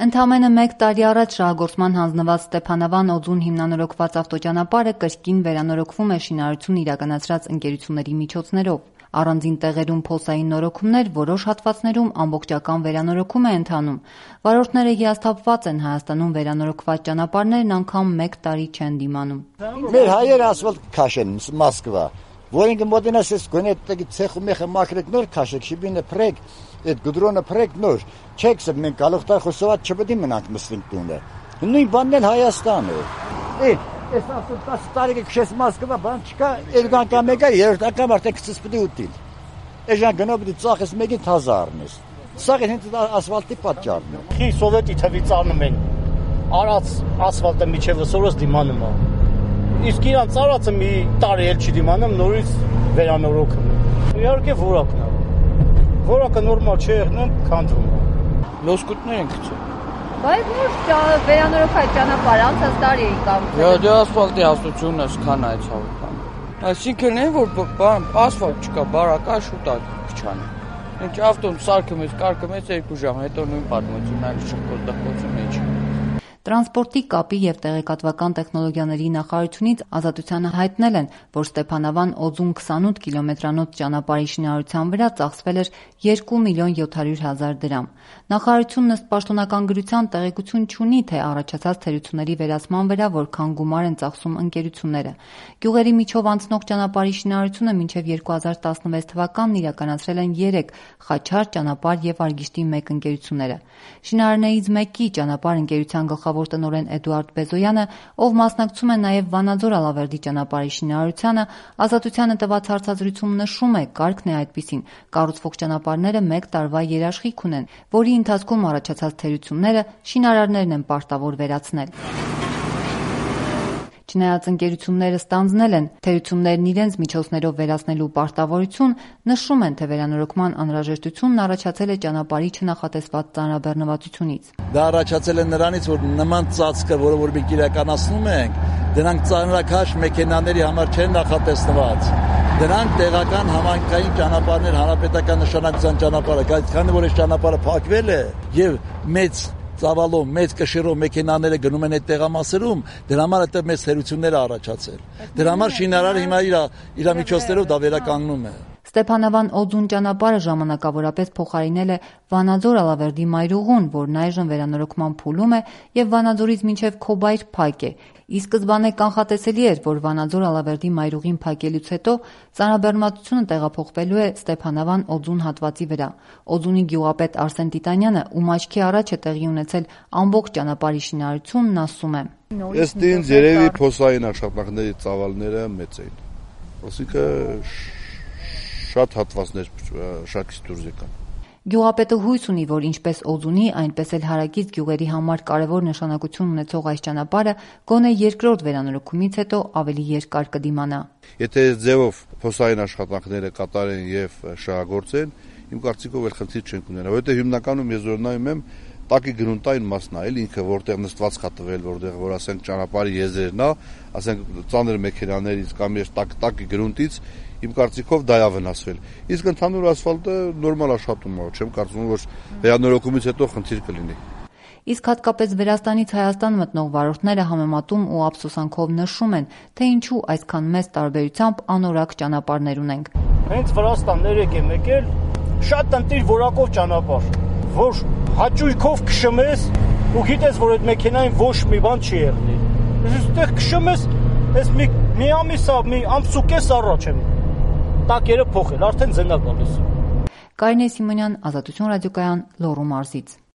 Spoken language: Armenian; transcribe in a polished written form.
Ընդամենը 1 տարի առաջ շահագործման հանձնված Ստեփանավան-Օձուն հիմնանորոգված ավտոճանապարհը կրկին վերանորոգվում է շինարարություն իրականացրած ընկերությունների միջոցներով։ Առանձին տեղերում փոսային նորոգումներ, որոշ հատվածներում ամբողջական վերանորոգում է ընթանում։ Վարորդները հիասթափված են, Հայաստանում վերանորոգված ճանապարհներն անգամ 1 տարի չեն դիմանում։ Մեր հայերը ասֆալտ քաշեն Մոսկվա, որին կմոտենաս ես գոնե այդտեղի ցեխում ეხը մակրեք նոր քաշեք, շիբինը փրեք, այդ գդրոնը փրեք նոր։ Չեք սա մենք գալուխտար խոսovat չպետք է մնանք մստինք տունը։ Նույն բանն էլ Հայաստանը։ Այս ասում 10 տարի քշես Մոսկվա, բան չկա, երկու անգամ եկա, երրորդ անգամ արդեն քցես պիտի ուտիլ։ Էժան գնա պիտի ծախես մեկին 1000 առնես։ Սա հենց ասֆալտի պատճառն է։ Խի սովետի թվից անում են։ Արած ասֆալտը միջև սորոս դիմանում է։ Իսկ իրան ծառացը մի տարի էլ չի դիմանում, նորից վերանորոգում։ Իհարկե որակն է։ Որակը նորմալ չէ, քանդվում է։ Լոսկուտներ են գցում։ Բայց նոր վերանորոգած ճանապարհ անցած տարի էի կամ։ Դե ասֆալտի հաստությունն է քան այդ ցավոքան։ Այսինքն է որ ասֆալտ չկա, բարակա շուտ է քչանը։ Ինչ ավտոն սարքում ես, կարկում ես 2 ժամ, հետո նույն պատմությունն այլ շփոթ մեջ։ Տրանսպորտի, կապի և տեղեկատվական տեխնոլոգիաների նախարարությունից Ազատությանը հայտնել են, որ Ստեփանավան-Օձուն 28 կիլոմետրանոց ճանապարհի շինարարության վրա ծախսվել էր 2.700.000 դրամ։ Նախարարությունն ըստ պաշտոնական գրության տեղեկություն չունի, թե առաջացած թերությունների վերացման վրա որքան գումար են ծախսում ընկերությունները։ Գյուղերի միջով անցնող ճանապարհի շինարարությունը մինչև 2016 թվականն իրականացրել են 3 Խաչար, ճանապարհ և Վարգիշտի 1 ընկերությունները։ Շինարարներից մեկի ճանապարհ ընկերության գլխավոր տնօրեն Էդուարդ Բեզոյանը, ով մասնակցում է նաև Վանաձոր-Ալավերդի ճանապարհի շինարարությանը, Ազատությանը տված հարցազրույցում նշում է, կարգն է այդպիսին, կառուցվող ճանապարհները 1 տարվա երաշխիք ունեն, որի ընթացքում առաջացած թերությունները շինարարներն են պարտավոր վերացնել։ Չնայած ընկերությունները ստանձնել են թերություններն իրենց միջոցներով վերացնելու պարտավորություն, նշում են, թե վերանորոգման անհրաժեշտությունն առաջացել է ճանապարհի չնախատեսված ծանրաբեռնվածությունից։ Դա առաջացել է նրանից, որ նման ծածկը, որը որ մենք իրականացնում ենք, դրանք ծանրակաշ մեքենաների համար չեն նախատեսված։ Դրանք տեղական համայնքային ճանապարհներ, հանրապետական նշանակության ճանապարհը, քանի որ այս ճանապարհը փակվել է եւ մեծ ծավալով, մեծ կշիռով մեքենաները գնում են այդ տեղամասերում, դրա համար այդտեղ մեծ թերություններ առաջացել։ Դրա համար շինարարը հիմա իր միջոցներով դա վերականգնում է։ Ստեփանավան-Օձուն ճանապարհը ժամանակավորապես փոխարինել է Վանաձոր-Ալավերդի մայրուղուն, որն այժմ վերանորոգման փուլում է եւ Վանաձորից մինչեւ Քոբայր փակ է։ Ի սկզբանե կանխատեսելի էր, որ Վանաձոր-Ալավերդի մայրուղին փակելուց հետո ծանրաբեռնվածությունը տեղափոխվելու է Ստեփանավան-Օձուն հատվածի վրա։ Օձունի գյուղապետ Արսեն Տիտանյանը, ում աչքի առաջ է տեղի ունեցել ամբողջ ճանապարհի շինարարությունն, ասում է. Ըստ ինձ երևի փոսային աշխատանքների ծավալները մեծ էին։ Այսինքն շատ հատվածներ շարքից դուրս եկան։ Գյուղապետը հույս ունի, որ ինչպես Օձունի, այնպես էլ հարակից գյուղերի համար կարևոր նշանակություն ունեցող այս ճանապարհը գոնե երկրորդ վերանորոգումից հետո ավելի երկար կդիմանա։ Եթե այս ձևով փոսային աշխատանքները կատարեն եւ շահագործեն, իմ կարծիքով էլ խնդիր չենք ունենա, որովհետեւ հիմնականում ես որ նայում եմ տակի գրունտային մասն է, ինքը որտեղ նստված կա տվել, որտեղ որ ասենք ճանապարհի եզերն է, ասենք ծանր մեքենաներից կամ ես տակի գրունտից իմ կարծիքով դա է վնասվել։ Իսկ ընդհանուր ասֆալտը նորմալ աշխատում է, չեմ կարծում որ վերանորոգումից հետո խնդիր կլինի։ Իսկ հատկապես Վրաստանից Հայաստան մտնող վարորդները համեմատում ու ափսոսանքով նշում են, թե ինչու այսքան մեծ տարբերությամբ անորակ ճանապարհներ ունենք։ Հենց Վրաստաններ եք եկել, շատ ընտիր որակով ճանապարհ, որ հաճույքով քշում ես ու գիտես, որ այդ մեքենային ոչ մի բան չի եղնի։ Այստեղ քշում ես, այս մի ամիս, մի ամս ու կես առաջ եմ տակերը փոխել, արդեն ձենա գալիս։ Կարինե Սիմոնյան, Ազատություն ռադիոկայան, Լոռու մարզից։